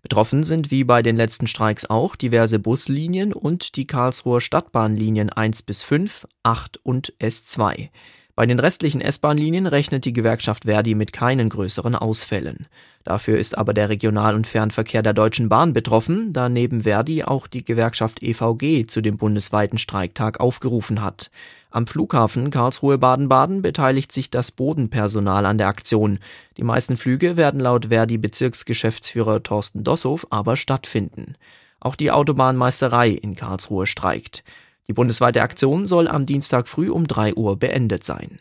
Betroffen sind wie bei den letzten Streiks auch diverse Buslinien und die Karlsruher Stadtbahnlinien 1 bis 5, 8 und S2. Bei den restlichen S-Bahn-Linien rechnet die Gewerkschaft Verdi mit keinen größeren Ausfällen. Dafür ist aber der Regional- und Fernverkehr der Deutschen Bahn betroffen, da neben Verdi auch die Gewerkschaft EVG zu dem bundesweiten Streiktag aufgerufen hat. Am Flughafen Karlsruhe-Baden-Baden beteiligt sich das Bodenpersonal an der Aktion. Die meisten Flüge werden laut Verdi-Bezirksgeschäftsführer Thorsten Dossow aber stattfinden. Auch die Autobahnmeisterei in Karlsruhe streikt. Die bundesweite Aktion soll am Dienstag früh um 3 Uhr beendet sein.